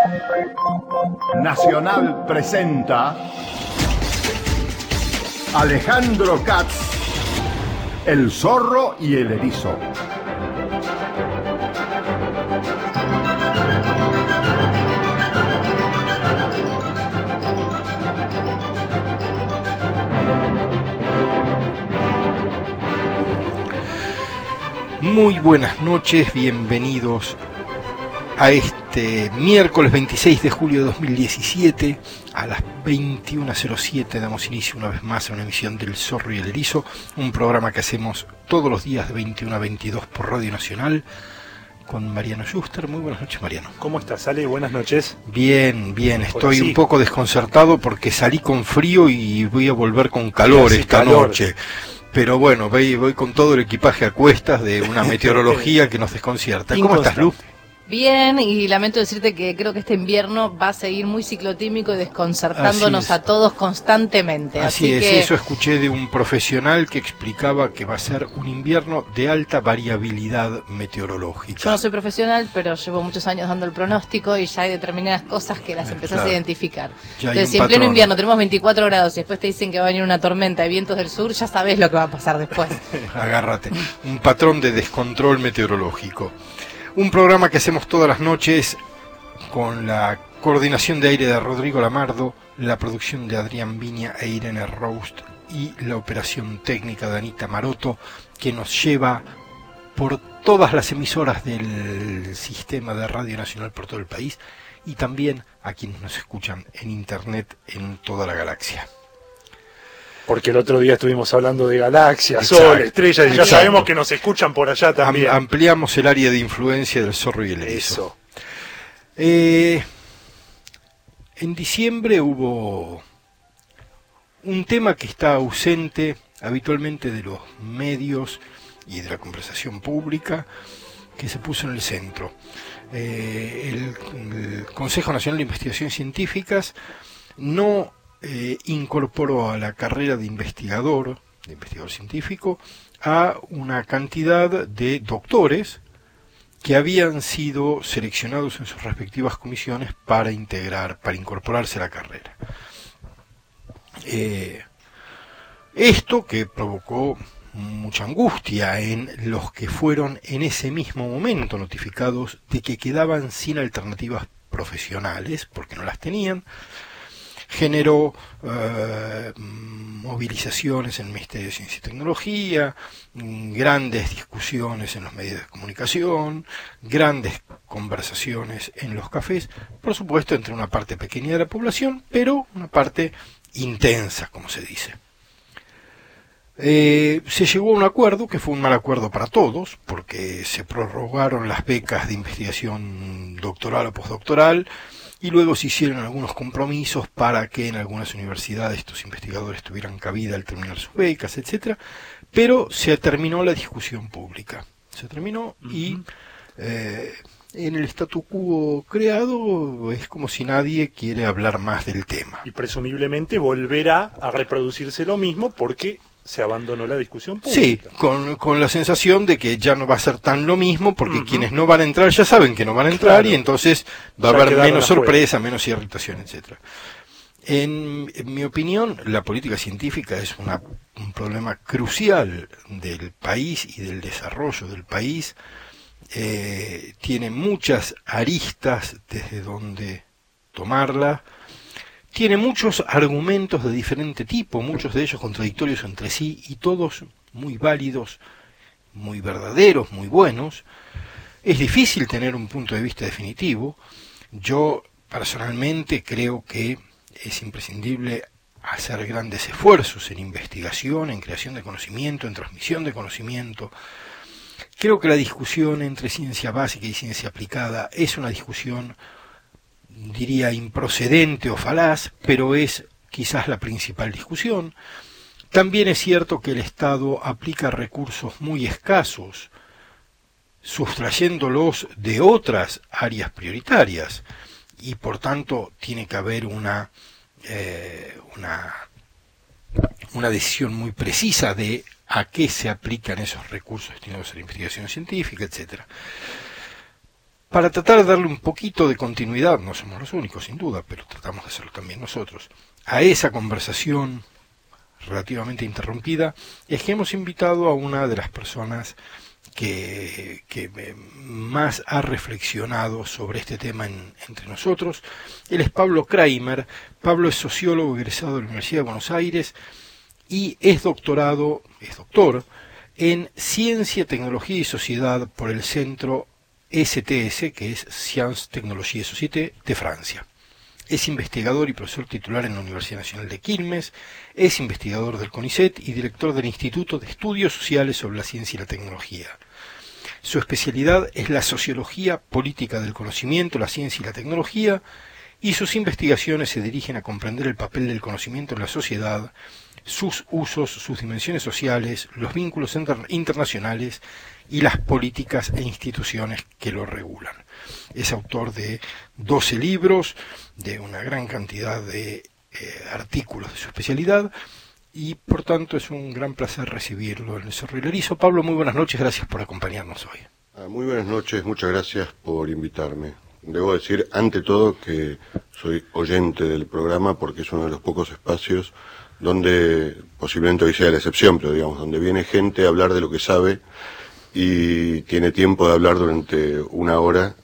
Nacional presenta Alejandro Katz, El zorro y el erizo. Muy buenas noches, bienvenidos a este miércoles 26 de julio de 2017, a las 21:07 damos inicio una vez más a una emisión del Zorro y el Erizo, un programa que hacemos todos los días de 21 a 22 por Radio Nacional, con Mariano Schuster. Muy buenas noches, Mariano. ¿Cómo estás, Ale? Buenas noches. Bien, estoy un poco desconcertado porque salí con frío y voy a volver con calor esta noche. Pero bueno, voy con todo el equipaje a cuestas de una meteorología que nos desconcierta. ¿Cómo estás, Lu? Bien, y lamento decirte que creo que este invierno va a seguir muy ciclotímico y desconcertándonos a todos constantemente. Así es, eso escuché de un profesional que explicaba que va a ser un invierno de alta variabilidad meteorológica. Yo no soy profesional, pero llevo muchos años dando el pronóstico y ya hay determinadas cosas que las empezás a identificar. Entonces, si en pleno invierno tenemos 24 grados y después te dicen que va a venir una tormenta de vientos del sur, ya sabés lo que va a pasar después. Agárrate, un patrón de descontrol meteorológico. Un programa que hacemos todas las noches con la coordinación de aire de Rodrigo Lamardo, la producción de Adrián Viña e Irene Roust y la operación técnica de Anita Maroto, que nos lleva por todas las emisoras del sistema de Radio Nacional por todo el país y también a quienes nos escuchan en internet en toda la galaxia. Porque el otro día estuvimos hablando de galaxias, sol, estrellas, y ya sabemos que nos escuchan por allá también. Ampliamos el área de influencia del Zorro y el Erizo. En diciembre hubo un tema que está ausente habitualmente de los medios y de la conversación pública, que se puso en el centro. El Consejo Nacional de Investigaciones Científicas no incorporó a la carrera de investigador científico, a una cantidad de doctores que habían sido seleccionados en sus respectivas comisiones para incorporarse a la carrera. Esto que provocó mucha angustia en los que fueron en ese mismo momento notificados de que quedaban sin alternativas profesionales, porque no las tenían, generó movilizaciones en el Ministerio de Ciencia y Tecnología, grandes discusiones en los medios de comunicación, grandes conversaciones en los cafés, por supuesto entre una parte pequeña de la población, pero una parte intensa, como se dice. Se llegó a un acuerdo que fue un mal acuerdo para todos, porque se prorrogaron las becas de investigación doctoral o postdoctoral, y luego se hicieron algunos compromisos para que en algunas universidades estos investigadores tuvieran cabida al terminar sus becas, etcétera, pero se terminó la discusión pública. Se terminó y en el statu quo creado es como si nadie quiere hablar más del tema. Y presumiblemente volverá a reproducirse lo mismo porque se abandonó la discusión pública. Sí, con la sensación de que ya no va a ser tan lo mismo, porque quienes no van a entrar ya saben que no van a entrar, claro, y entonces va a haber menos sorpresa, menos irritación, etcétera. En mi opinión, la política científica es un problema crucial del país y del desarrollo del país. Tiene muchas aristas desde donde tomarla. Tiene muchos argumentos de diferente tipo, muchos de ellos contradictorios entre sí y todos muy válidos, muy verdaderos, muy buenos. Es difícil tener un punto de vista definitivo. Yo personalmente creo que es imprescindible hacer grandes esfuerzos en investigación, en creación de conocimiento, en transmisión de conocimiento. Creo que la discusión entre ciencia básica y ciencia aplicada es una discusión, diría, improcedente o falaz, pero es quizás la principal discusión. También es cierto que el Estado aplica recursos muy escasos, sustrayéndolos de otras áreas prioritarias, y por tanto tiene que haber una decisión muy precisa de a qué se aplican esos recursos destinados a la investigación científica, etcétera. para tratar de darle un poquito de continuidad, no somos los únicos sin duda, pero tratamos de hacerlo también nosotros, a esa conversación relativamente interrumpida, es que hemos invitado a una de las personas que más ha reflexionado sobre este tema entre nosotros. Él es Pablo Kramer. Pablo es sociólogo egresado de la Universidad de Buenos Aires y es doctor en Ciencia, Tecnología y Sociedad por el Centro STS, que es Sciences, Technologie et Société de Francia. Es investigador y profesor titular en la Universidad Nacional de Quilmes, es investigador del CONICET y director del Instituto de Estudios Sociales sobre la Ciencia y la Tecnología. Su especialidad es la sociología política del conocimiento, la ciencia y la tecnología, y sus investigaciones se dirigen a comprender el papel del conocimiento en la sociedad, sus usos, sus dimensiones sociales, los vínculos internacionales y las políticas e instituciones que lo regulan. Es autor de 12 libros, de una gran cantidad de artículos de su especialidad, y por tanto es un gran placer recibirlo en el Zorro y el Erizo. Pablo, muy buenas noches, gracias por acompañarnos hoy. Muy buenas noches, muchas gracias por invitarme. Debo decir, ante todo, que soy oyente del programa porque es uno de los pocos espacios donde, posiblemente hoy sea la excepción, pero digamos, donde viene gente a hablar de lo que sabe y tiene tiempo de hablar durante una hora,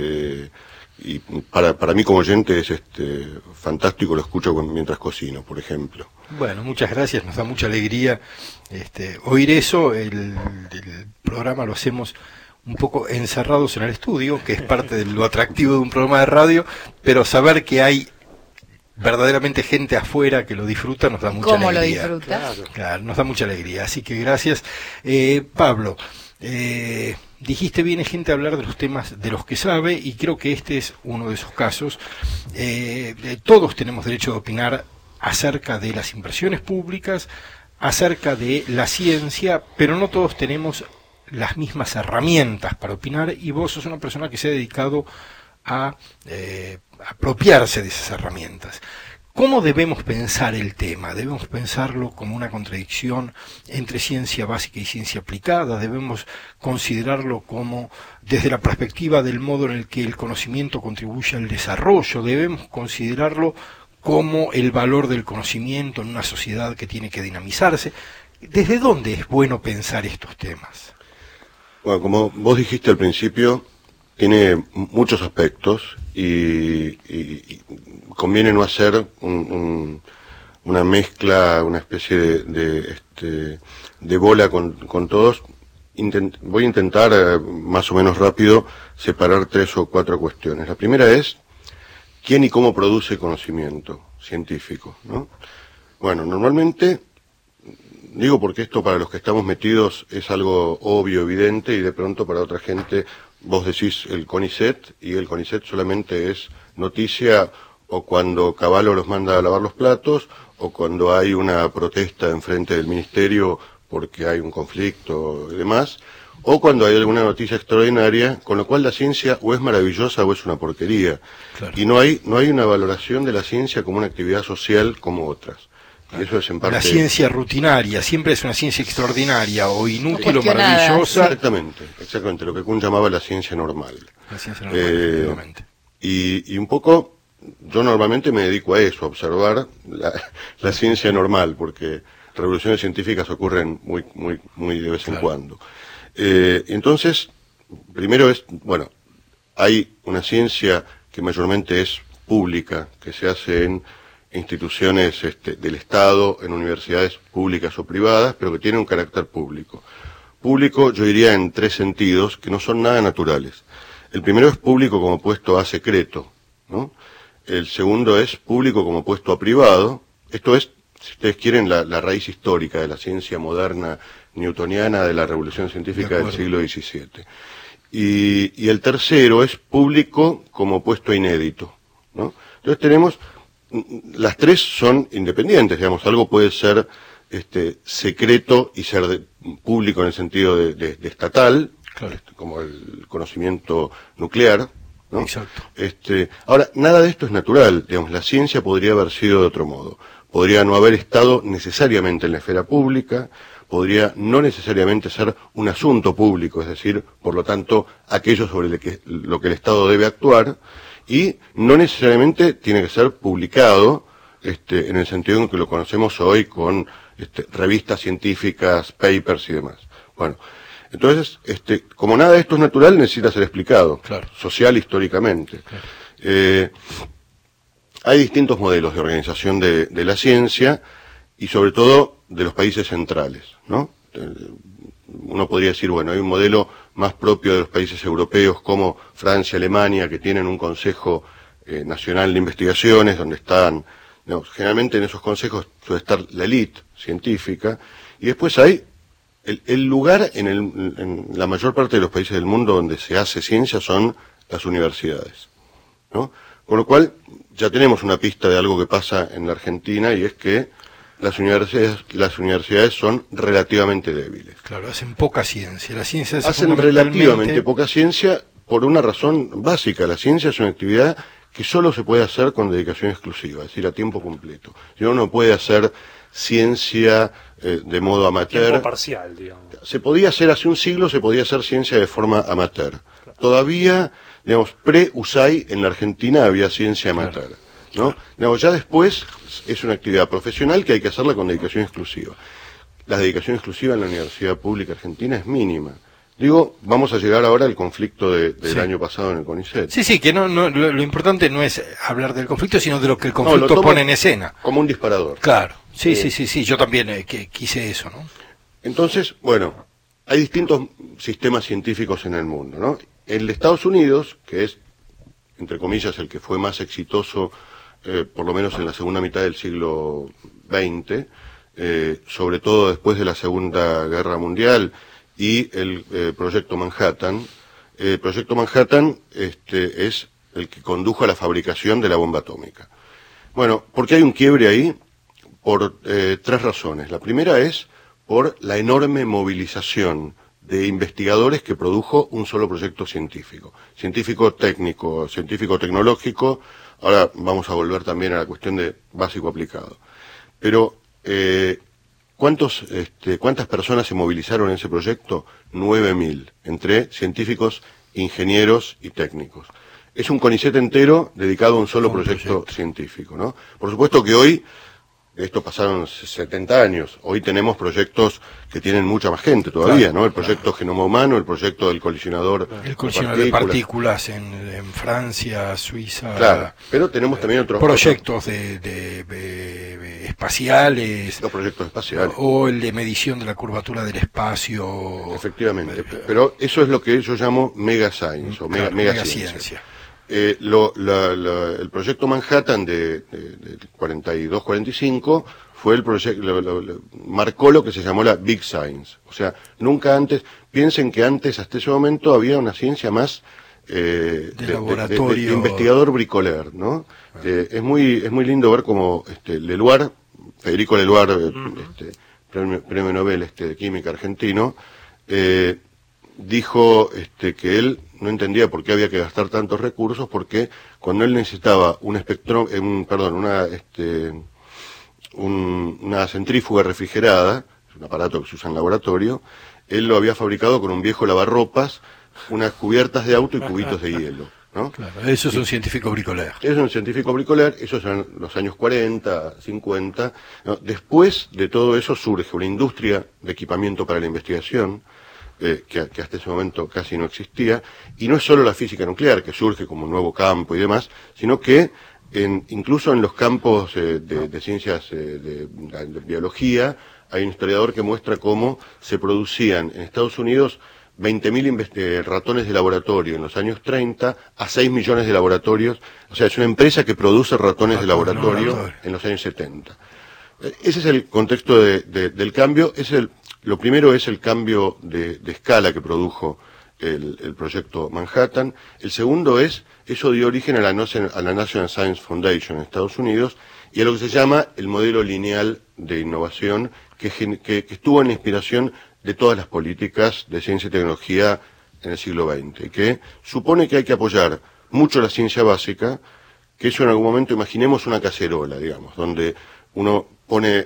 y para mí como oyente es fantástico, lo escucho mientras cocino, por ejemplo. Bueno, muchas gracias, nos da mucha alegría oír eso. El programa lo hacemos un poco encerrados en el estudio, que es parte de lo atractivo de un programa de radio, pero saber que hay verdaderamente gente afuera que lo disfruta nos da mucha alegría. ¿Cómo lo disfruta? Claro, nos da mucha alegría, así que gracias. Pablo, dijiste, viene gente a hablar de los temas de los que sabe, y creo que este es uno de esos casos. Todos tenemos derecho de opinar acerca de las inversiones públicas, acerca de la ciencia, pero no todos tenemos las mismas herramientas para opinar, y vos sos una persona que se ha dedicado a apropiarse de esas herramientas. ¿Cómo debemos pensar el tema? ¿Debemos pensarlo como una contradicción entre ciencia básica y ciencia aplicada? ¿Debemos considerarlo como desde la perspectiva del modo en el que el conocimiento contribuye al desarrollo? ¿Debemos considerarlo como el valor del conocimiento en una sociedad que tiene que dinamizarse? ¿Desde dónde es bueno pensar estos temas? Bueno, como vos dijiste al principio, tiene muchos aspectos y conviene no hacer una mezcla, una especie de bola con todos. Voy a intentar más o menos rápido separar 3 o 4 cuestiones. La primera es quién y cómo produce conocimiento científico, ¿no? Bueno, normalmente, digo porque esto para los que estamos metidos es algo obvio, evidente, y de pronto para otra gente vos decís el CONICET, y el CONICET solamente es noticia o cuando Cavallo los manda a lavar los platos, o cuando hay una protesta enfrente del ministerio porque hay un conflicto y demás, o cuando hay alguna noticia extraordinaria, con lo cual la ciencia o es maravillosa o es una porquería. Claro. Y no hay una valoración de la ciencia como una actividad social como otras. Y eso es en parte... La ciencia rutinaria siempre es una ciencia extraordinaria o inútil o maravillosa. Exactamente, lo que Kuhn llamaba la ciencia normal. La ciencia normal, efectivamente. Y un poco, yo normalmente me dedico a eso, a observar la ciencia normal, porque revoluciones científicas ocurren muy de vez en cuando. Entonces, primero hay una ciencia que mayormente es pública, que se hace en instituciones del Estado, en universidades públicas o privadas, pero que tiene un carácter público. Público, yo diría, en 3 sentidos, que no son nada naturales. El primero es público como opuesto a secreto, ¿no? El segundo es público como opuesto a privado. Esto es, si ustedes quieren, la raíz histórica de la ciencia moderna newtoniana de la revolución científica del siglo XVII. Y el tercero es público como opuesto a inédito, ¿no? Entonces tenemos... Las 3 son independientes, digamos, algo puede ser secreto y ser público en el sentido de estatal, claro, como el conocimiento nuclear, ¿no? Exacto. Ahora, nada de esto es natural, digamos, la ciencia podría haber sido de otro modo, podría no haber estado necesariamente en la esfera pública, podría no necesariamente ser un asunto público, es decir, por lo tanto, aquello sobre lo que el Estado debe actuar, y no necesariamente tiene que ser publicado, en el sentido en que lo conocemos hoy con revistas científicas, papers y demás. Bueno, entonces, como nada de esto es natural, necesita ser explicado, claro, social, históricamente. Claro. Hay distintos modelos de organización de la ciencia, y sobre todo de los países centrales, ¿no? Uno podría decir, bueno, hay un modelo más propio de los países europeos como Francia, Alemania, que tienen un Consejo Nacional de Investigaciones, donde están, generalmente en esos consejos suele estar la élite científica, y después hay el lugar en la mayor parte de los países del mundo donde se hace ciencia son las universidades, ¿no? Con lo cual, ya tenemos una pista de algo que pasa en la Argentina, y es que las universidades son relativamente débiles. Claro, hacen poca ciencia. La ciencia hacen relativamente poca ciencia por una razón básica. La ciencia es una actividad que solo se puede hacer con dedicación exclusiva, es decir, a tiempo completo. Si uno no puede hacer ciencia de modo amateur. Tiempo parcial, digamos. Se podía hacer hace un siglo, se podía hacer ciencia de forma amateur. Claro. Todavía, digamos, pre-USAID en la Argentina había ciencia amateur. Claro. ¿No? Digamos, ya después es una actividad profesional que hay que hacerla con dedicación exclusiva. La dedicación exclusiva en la Universidad Pública Argentina es mínima. Digo, vamos a llegar ahora al conflicto del año pasado en el CONICET. Sí, que lo importante no es hablar del conflicto, sino de lo que el conflicto pone en escena. Como un disparador. Claro, sí, yo también quise eso, ¿no? Entonces, bueno, hay distintos sistemas científicos en el mundo, ¿no? El de Estados Unidos, que es, entre comillas, el que fue más exitoso, por lo menos en la segunda mitad del siglo XX, sobre todo después de la Segunda Guerra Mundial, y el Proyecto Manhattan. El Proyecto Manhattan es el que condujo a la fabricación de la bomba atómica. Bueno, ¿por qué hay un quiebre ahí? Por tres razones. La primera es por la enorme movilización de investigadores que produjo un solo proyecto científico. Científico técnico, científico tecnológico. Ahora vamos a volver también a la cuestión de básico aplicado. Pero, ¿cuántas personas se movilizaron en ese proyecto? 9.000, entre científicos, ingenieros y técnicos. Es un CONICET entero dedicado a un solo proyecto científico, ¿no? Por supuesto que hoy, esto pasaron 70 años, hoy tenemos proyectos que tienen mucha más gente todavía, claro, ¿no? El proyecto Genoma Humano, el proyecto del colisionador de partículas en Francia, Suiza. Claro, pero tenemos también otros proyectos de espaciales. Los proyectos espaciales. O el de medición de la curvatura del espacio. Efectivamente, pero eso es lo que yo llamo mega science, o mega ciencia. El proyecto Manhattan de 42-45 fue el proyecto, marcó lo que se llamó la Big Science. O sea, nunca antes, piensen que antes, hasta ese momento, había una ciencia más de laboratorio, de investigador bricoleur, ¿no? Es muy lindo ver cómo Federico Leluar, premio Nobel de química argentino, dijo que él no entendía por qué había que gastar tantos recursos, porque cuando él necesitaba una centrífuga refrigerada, es un aparato que se usa en laboratorio, él lo había fabricado con un viejo lavarropas, unas cubiertas de auto y cubitos de hielo, ¿no? Claro, eso es un científico bricoleur. Eso es un científico bricoleur, esos son los años 40, 50. ¿No? Después de todo eso surge una industria de equipamiento para la investigación, que hasta ese momento casi no existía, y no es solo la física nuclear, que surge como un nuevo campo y demás, sino que incluso en los campos de ciencias de biología, hay un historiador que muestra cómo se producían en Estados Unidos 20.000 ratones de laboratorio en los años 30 a 6 millones de laboratorios. O sea, es una empresa que produce ratones de laboratorio en los años 70. Ese es el contexto del cambio. Lo primero es el cambio de escala que produjo el proyecto Manhattan. El segundo eso dio origen a la National Science Foundation en Estados Unidos y a lo que se llama el modelo lineal de innovación que estuvo en la inspiración de todas las políticas de ciencia y tecnología en el siglo XX, y que supone que hay que apoyar mucho la ciencia básica, que eso en algún momento, imaginemos una cacerola, digamos, donde uno pone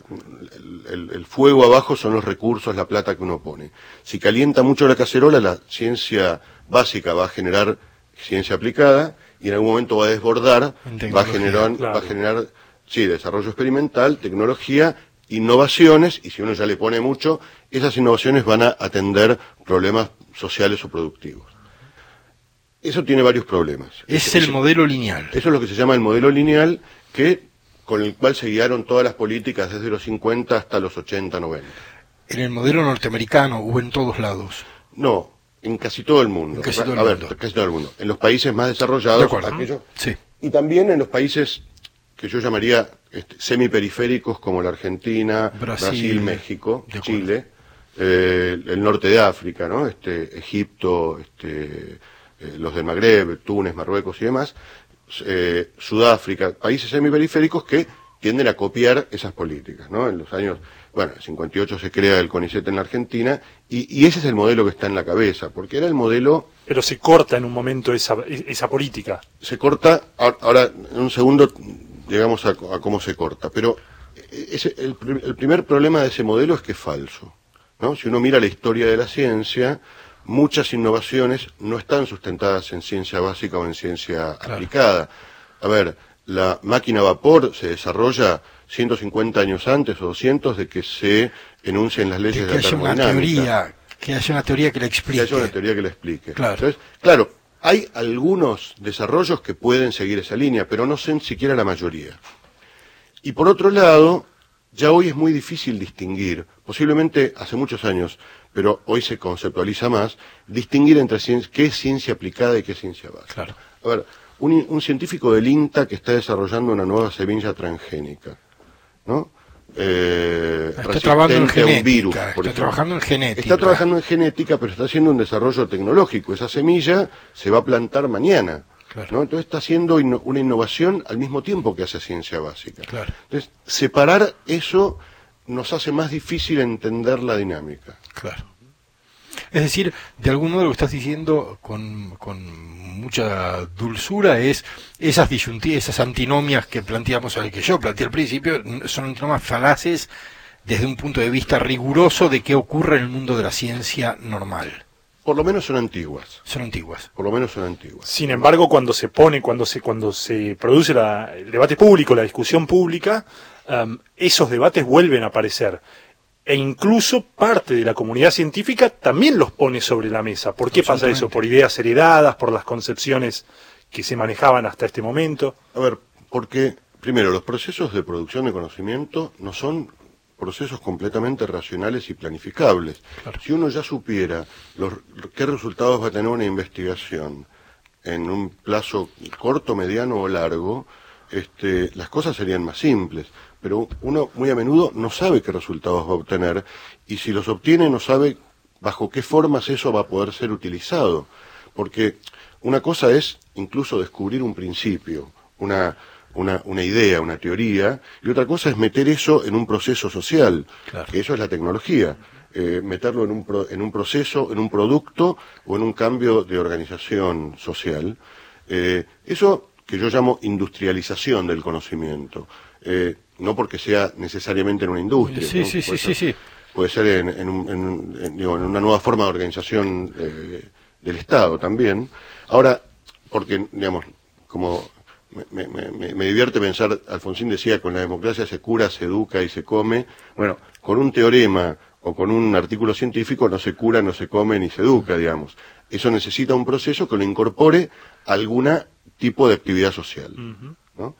el fuego abajo, son los recursos, la plata que uno pone. Si calienta mucho la cacerola, la ciencia básica va a generar ciencia aplicada y en algún momento va a desbordar, va a generar sí, desarrollo experimental, tecnología, innovaciones, y si uno ya le pone mucho, esas innovaciones van a atender problemas sociales o productivos. Eso tiene varios problemas. Es el modelo lineal. Eso es lo que se llama el modelo lineal, con el cual se guiaron todas las políticas desde los 50 hasta los 80, 90. ¿En el modelo norteamericano o en todos lados? No, en casi todo el mundo. Casi todo el mundo. En los países más desarrollados, sí. Y también en los países que yo llamaría semiperiféricos, como la Argentina, Brasil, México, Chile, el norte de África, ¿no? Egipto, los del Magreb, Túnez, Marruecos y demás, Sudáfrica, países semiperiféricos que tienden a copiar esas políticas, ¿no? En los años, en 58 se crea el CONICET en la Argentina, y ese es el modelo que está en la cabeza, porque era el modelo... Pero se corta en un momento esa política. Se corta, ahora en un segundo llegamos a cómo se corta, pero el primer problema de ese modelo es que es falso, ¿no? Si uno mira la historia de la ciencia, muchas innovaciones no están sustentadas en ciencia básica o en ciencia aplicada. A ver, la máquina a vapor se desarrolla 150 años antes o 200 de que se enuncien las leyes de la termodinámica. Que haya una teoría que la explique. Que haya una teoría que la explique. Claro. Entonces, claro, hay algunos desarrollos que pueden seguir esa línea, pero no son siquiera la mayoría. Y por otro lado, ya hoy es muy difícil distinguir, posiblemente hace muchos años, pero hoy se conceptualiza más, distinguir entre qué es ciencia aplicada y qué es ciencia básica. Claro. A ver, un científico del INTA que está desarrollando una nueva semilla transgénica, ¿no? Está trabajando en genética, Está trabajando en genética, pero está haciendo un desarrollo tecnológico. Esa semilla se va a plantar mañana, ¿no? Entonces está haciendo una innovación al mismo tiempo que hace ciencia básica. Entonces, separar eso nos hace más difícil entender la dinámica. Claro. Es decir, de algún modo lo que estás diciendo con mucha dulzura es esas disyuntivas, esas antinomias que planteamos, que yo planteé al principio, son antinomias falaces desde un punto de vista riguroso de qué ocurre en el mundo de la ciencia normal. Por lo menos son antiguas. Por lo menos son antiguas. Sin embargo, cuando se produce el debate público, la discusión pública, esos debates vuelven a aparecer. E incluso parte de la comunidad científica también los pone sobre la mesa. ¿Por qué pasa eso? ¿Por ideas heredadas? ¿Por las concepciones que se manejaban hasta este momento? A ver, porque, primero, los procesos de producción de conocimiento no son procesos completamente racionales y planificables. Claro. Si uno ya supiera qué resultados va a tener una investigación en un plazo corto, mediano o largo, las cosas serían más simples. Pero uno muy a menudo no sabe qué resultados va a obtener, y si los obtiene no sabe bajo qué formas eso va a poder ser utilizado. Porque una cosa es incluso descubrir un principio, una idea, una teoría, y otra cosa es meter eso en un proceso social, que eso es la tecnología. Meterlo en un proceso, en un producto o en un cambio de organización social. Eso que yo llamo industrialización del conocimiento. No porque sea necesariamente en una industria. Sí. Puede ser en una nueva forma de organización del Estado también. Ahora, porque, digamos, como me divierte pensar, Alfonsín decía, con la democracia se cura, se educa y se come. Bueno, con un teorema o con un artículo científico no se cura, no se come ni se educa, digamos. Eso necesita un proceso que lo incorpore a algún tipo de actividad social, ¿no?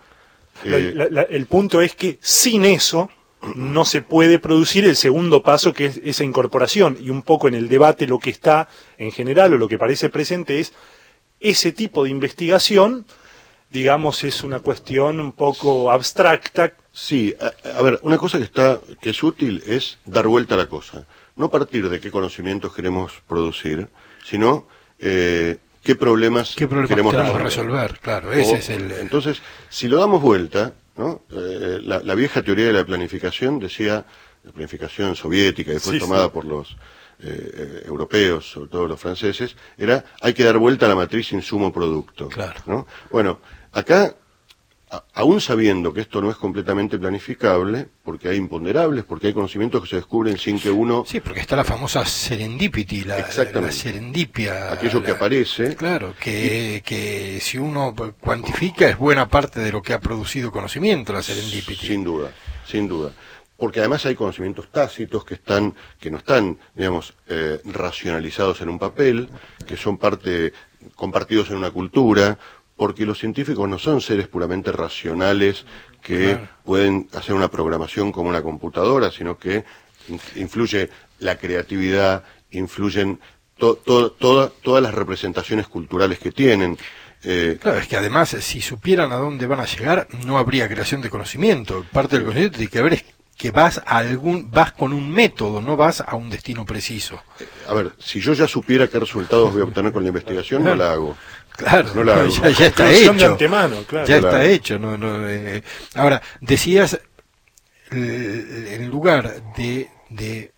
El punto es que sin eso no se puede producir el segundo paso, que es esa incorporación, y un poco en el debate lo que está en general o lo que parece presente es ese tipo de investigación, digamos, es una cuestión un poco abstracta. Sí, a ver, una cosa que es útil es dar vuelta a la cosa, no partir de qué conocimientos queremos producir, sino qué problemas queremos resolver. Claro, ese es el... Entonces, si lo damos vuelta, ¿no? La vieja teoría de la planificación decía, la planificación soviética, después tomada por los europeos, sobre todo los franceses, hay que dar vuelta a la matriz insumo-producto. Claro. ¿No? Bueno, acá aún sabiendo que esto no es completamente planificable, porque hay imponderables, porque hay conocimientos que se descubren sin que uno... Sí, porque está la famosa serendipity, la serendipia. Aquello que aparece. Claro, que si uno cuantifica es buena parte de lo que ha producido conocimiento, la serendipity. Sin duda, sin duda. Porque además hay conocimientos tácitos que no están, digamos, racionalizados en un papel, que son compartidos en una cultura, porque los científicos no son seres puramente racionales que pueden hacer una programación como una computadora, sino que influye la creatividad, influyen todas las representaciones culturales que tienen. Claro, es que además, si supieran a dónde van a llegar, no habría creación de conocimiento. Parte del conocimiento tiene que ver es que vas con un método, no vas a un destino preciso. A ver, si yo ya supiera qué resultados voy a obtener con la investigación, no la hago. Claro, no la hago. Ya está hecho. De antemano, claro. Ya está hecho. Ahora, decías, en lugar de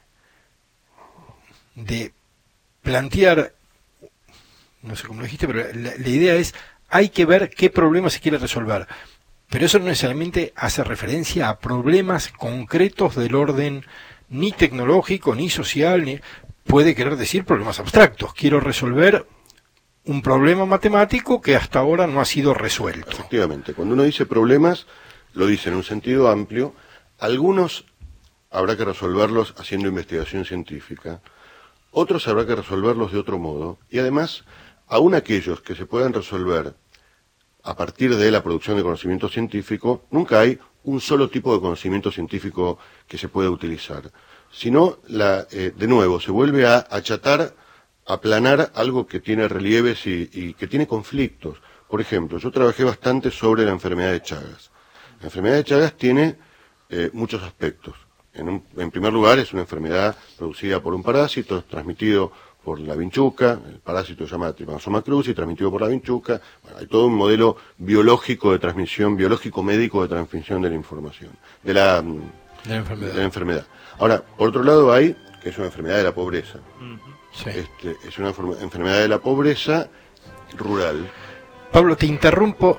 plantear, no sé cómo lo dijiste, pero la idea es, hay que ver qué problema se quiere resolver. Pero eso no necesariamente hace referencia a problemas concretos del orden ni tecnológico, ni social, puede querer decir problemas abstractos. Quiero resolver un problema matemático que hasta ahora no ha sido resuelto. Efectivamente, cuando uno dice problemas, lo dice en un sentido amplio. Algunos habrá que resolverlos haciendo investigación científica, otros habrá que resolverlos de otro modo, y además, aún aquellos que se puedan resolver a partir de la producción de conocimiento científico, nunca hay un solo tipo de conocimiento científico que se pueda utilizar, sino, de nuevo, se vuelve a achatar, a aplanar algo que tiene relieves y que tiene conflictos. Por ejemplo, yo trabajé bastante sobre la enfermedad de Chagas. La enfermedad de Chagas tiene muchos aspectos. En primer lugar, es una enfermedad producida por un parásito, transmitido por la vinchuca, el parásito se llama Trypanosoma cruzi, transmitido por la vinchuca. Bueno, hay todo un modelo biológico de transmisión, biológico-médico de transmisión de la información, de la enfermedad. Ahora, por otro lado hay, que es una enfermedad de la pobreza. Sí. Es una enfermedad de la pobreza rural. Pablo, te interrumpo.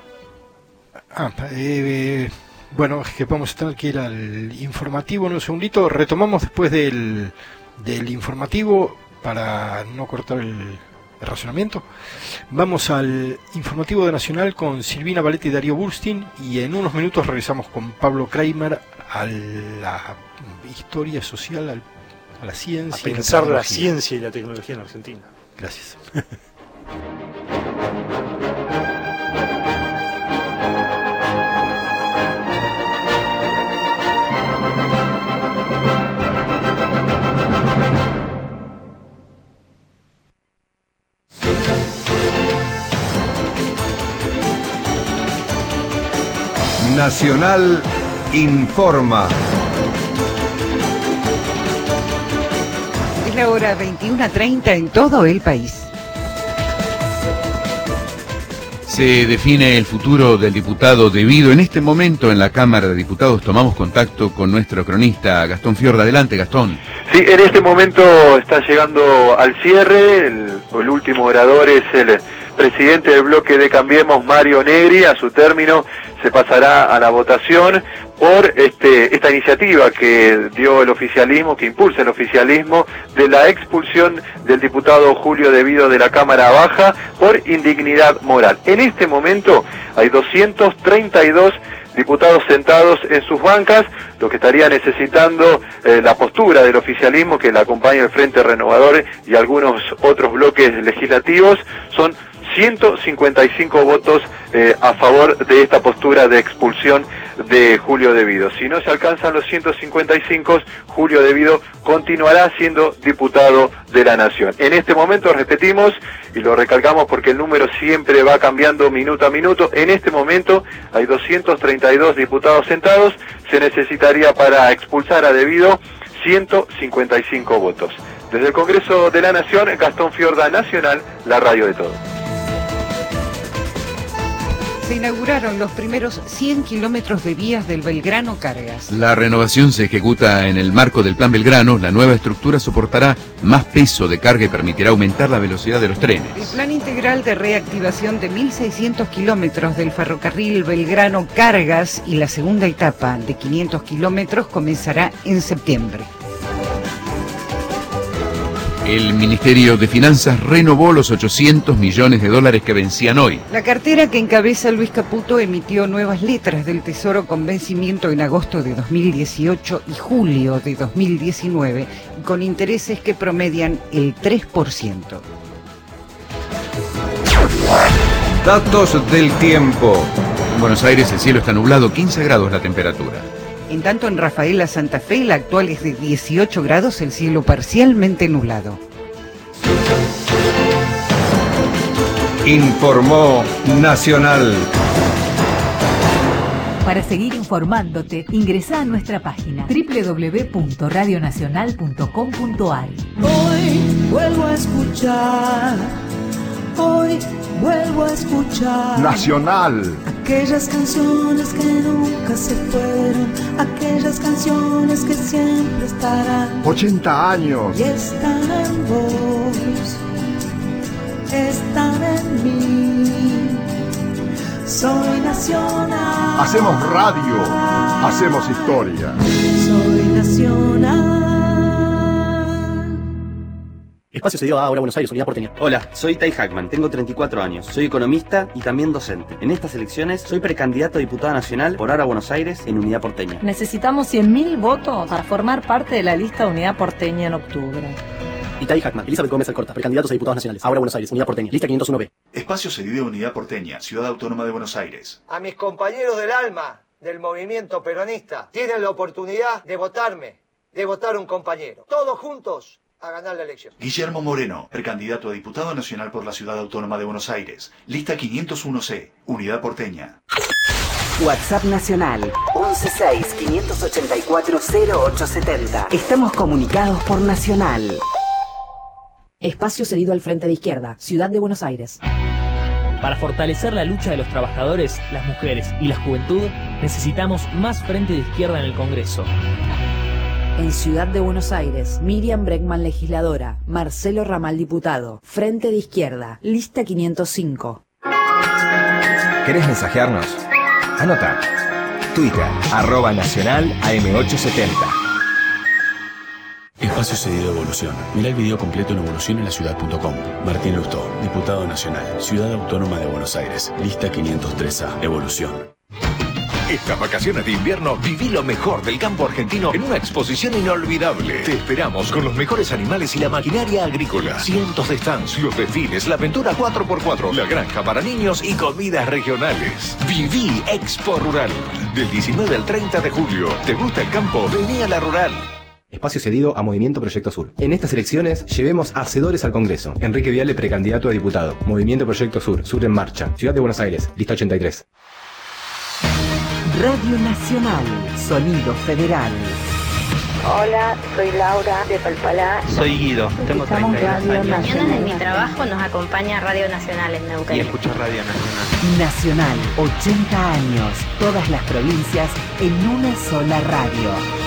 Bueno, es que vamos a tener que ir al informativo en un segundito. Retomamos después del informativo para no cortar el razonamiento. Vamos al informativo de Nacional con Silvina Valetti y Darío Burstein, y en unos minutos regresamos con Pablo Kramer a la historia social, a la ciencia. A pensar la ciencia y la tecnología en Argentina. Gracias. Nacional informa. Es la hora 21:30 en todo el país. Se define el futuro del diputado Devido. En este momento en la Cámara de Diputados tomamos contacto con nuestro cronista Gastón Fiorda. Adelante, Gastón. Sí, en este momento está llegando al cierre. El último orador es el presidente del bloque de Cambiemos, Mario Negri. A su término se pasará a la votación por esta iniciativa que dio el oficialismo, que impulsa el oficialismo, de la expulsión del diputado Julio Devido de la Cámara Baja por indignidad moral. En este momento hay 232 diputados sentados en sus bancas, lo que estaría necesitando la postura del oficialismo, que la acompaña el Frente Renovador y algunos otros bloques legislativos, son 155 votos a favor de esta postura de expulsión de Julio Devido. Si no se alcanzan los 155, Julio Devido continuará siendo diputado de la Nación. En este momento, repetimos y lo recalcamos porque el número siempre va cambiando minuto a minuto, en este momento hay 232 diputados sentados, se necesitaría para expulsar a Devido 155 votos. Desde el Congreso de la Nación, Gastón Fiorda, Nacional, la radio de todos. Se inauguraron los primeros 100 kilómetros de vías del Belgrano Cargas. La renovación se ejecuta en el marco del Plan Belgrano. La nueva estructura soportará más peso de carga y permitirá aumentar la velocidad de los trenes. El plan integral de reactivación de 1.600 kilómetros del ferrocarril Belgrano Cargas y la segunda etapa de 500 kilómetros comenzará en septiembre. El Ministerio de Finanzas renovó los $800 millones que vencían hoy. La cartera que encabeza Luis Caputo emitió nuevas letras del Tesoro con vencimiento en agosto de 2018 y julio de 2019, con intereses que promedian el 3%. Datos del tiempo. En Buenos Aires el cielo está nublado, 15 grados la temperatura. En tanto, en Rafaela, Santa Fe, la actual es de 18 grados, el cielo parcialmente nublado. Informó Nacional. Para seguir informándote, ingresá a nuestra página www.radionacional.com.ar. Hoy vuelvo a escuchar. Hoy vuelvo a escuchar Nacional. Aquellas canciones que nunca se fueron, aquellas canciones que siempre estarán. 80 años. Y están en vos, están en mí. Soy nacional. Hacemos radio, hacemos historia. Soy nacional. Espacio cedido a Ahora Buenos Aires, Unidad Porteña. Hola, soy Tai Hackman, tengo 34 años, soy economista y también docente. En estas elecciones soy precandidato a diputado nacional por Ahora Buenos Aires en Unidad Porteña. Necesitamos 100.000 votos para formar parte de la lista de Unidad Porteña en octubre. Y Tai Hackman, Elizabeth Gómez Alcorta, precandidatos a diputados nacionales. Ahora Buenos Aires, Unidad Porteña, lista 501B. Espacio cedido a Unidad Porteña, Ciudad Autónoma de Buenos Aires. A mis compañeros del alma del movimiento peronista, tienen la oportunidad de votarme, de votar un compañero. Todos juntos a ganar la elección. Guillermo Moreno, precandidato a diputado nacional por la Ciudad Autónoma de Buenos Aires. Lista 501C, Unidad Porteña. WhatsApp Nacional 116-584-0870. Estamos comunicados por Nacional. Espacio cedido al Frente de Izquierda, Ciudad de Buenos Aires. Para fortalecer la lucha de los trabajadores, las mujeres y la juventud, necesitamos más Frente de Izquierda en el Congreso. En Ciudad de Buenos Aires, Miriam Bregman, legisladora, Marcelo Ramal, diputado, Frente de Izquierda, lista 505. ¿Querés mensajearnos? Anota. Twitter, @Nacional AM870. Espacio cedido Evolución. Mirá el video completo en evolucionenlaciudad.com. Martín Lustó, diputado nacional, Ciudad Autónoma de Buenos Aires, lista 503A, Evolución. Estas vacaciones de invierno viví lo mejor del campo argentino en una exposición inolvidable. Te esperamos con los mejores animales y la maquinaria agrícola. Cientos de stands, los desfiles, la aventura 4x4, la granja para niños y comidas regionales. Viví Expo Rural. Del 19 al 30 de julio. ¿Te gusta el campo? Vení a la Rural. Espacio cedido a Movimiento Proyecto Sur. En estas elecciones llevemos hacedores al Congreso. Enrique Viale, precandidato a diputado. Movimiento Proyecto Sur, Sur en Marcha. Ciudad de Buenos Aires, lista 83. Radio Nacional, Sonido Federal. Hola, soy Laura de Palpalá. Soy Guido, tengo 32 años. Mañana en mi trabajo nos acompaña Radio Nacional en Neuquén. Y escucho Radio Nacional. Nacional, 80 años. Todas las provincias en una sola radio.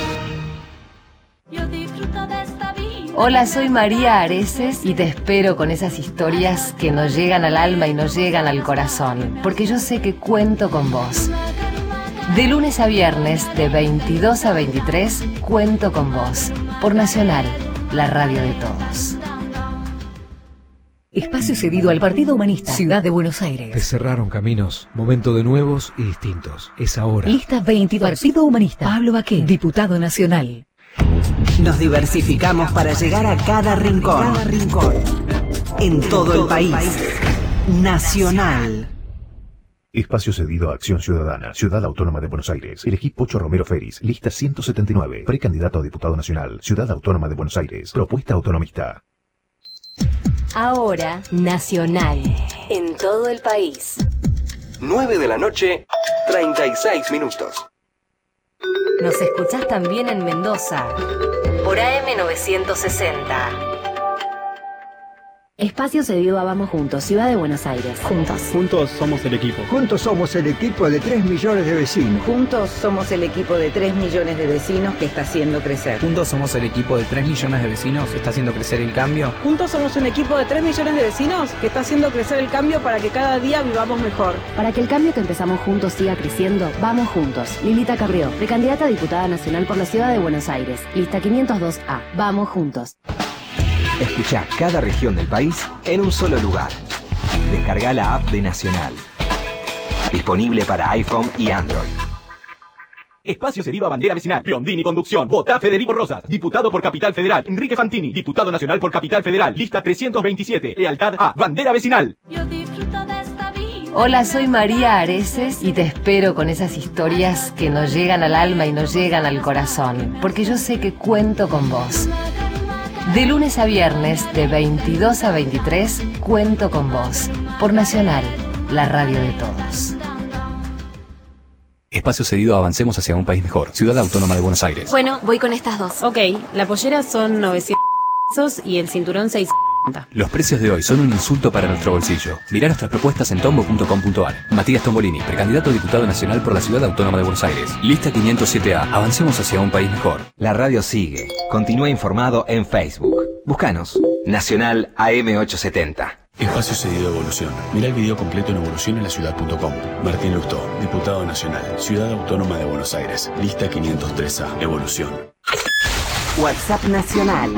Hola, soy María Areces y te espero con esas historias que nos llegan al alma y nos llegan al corazón, porque yo sé que cuento con vos. De lunes a viernes, de 22 a 23, cuento con vos. Por Nacional, la radio de todos. Espacio cedido al Partido Humanista, Ciudad de Buenos Aires. Se cerraron caminos, momento de nuevos y distintos. Es ahora. Lista 22, Partido Humanista, Pablo Baquet, diputado nacional. Nos diversificamos para llegar a cada rincón. En todo el país. Nacional. Espacio cedido a Acción Ciudadana, Ciudad Autónoma de Buenos Aires. Elegí Pocho Romero Feris, lista 179. Precandidato a diputado nacional, Ciudad Autónoma de Buenos Aires. Propuesta autonomista. Ahora, Nacional. En todo el país. 9 de la noche, 36 minutos. Nos escuchás también en Mendoza. Por AM 960. Espacio cedido a Vamos Juntos, Ciudad de Buenos Aires. Juntos. Juntos somos el equipo. Juntos somos el equipo de 3 millones de vecinos. Juntos somos el equipo de 3 millones de vecinos que está haciendo crecer. Juntos somos el equipo de 3 millones de vecinos que está haciendo crecer el cambio. Juntos somos un equipo de 3 millones de vecinos que está haciendo crecer el cambio para que cada día vivamos mejor. Para que el cambio que empezamos juntos siga creciendo, vamos juntos. Lilita Carrió, precandidata a diputada nacional por la Ciudad de Buenos Aires. Lista 502A. Vamos juntos. Escuchá cada región del país en un solo lugar. Descarga la app de Nacional. Disponible para iPhone y Android. Espacio cedido a bandera vecinal. Biondini Conducción. Vota Federico Rosas. Diputado por Capital Federal. Enrique Fantini. Diputado nacional por Capital Federal. Lista 327. Lealtad a bandera vecinal. Hola, soy María Areces y te espero con esas historias que nos llegan al alma y nos llegan al corazón. Porque yo sé que cuento con vos. De lunes a viernes, de 22 a 23, cuento con vos. Por Nacional, la radio de todos. Espacio cedido a Avancemos hacia un país mejor. Ciudad Autónoma de Buenos Aires. Bueno, voy con estas dos. Ok, la pollera son 900 pesos y el cinturón 650. Los precios de hoy son un insulto para nuestro bolsillo. Mirá nuestras propuestas en tombo.com.ar. Matías Tombolini, precandidato a diputado nacional por la Ciudad Autónoma de Buenos Aires. Lista 507A. Avancemos hacia un país mejor. La radio sigue. Continúa informado en Facebook. Búscanos. Nacional AM870. Espacio cedido a Evolución. Mirá el video completo en evolucionenlaciudad.com. Martín Lustó, diputado nacional, Ciudad Autónoma de Buenos Aires. Lista 503A. Evolución. WhatsApp Nacional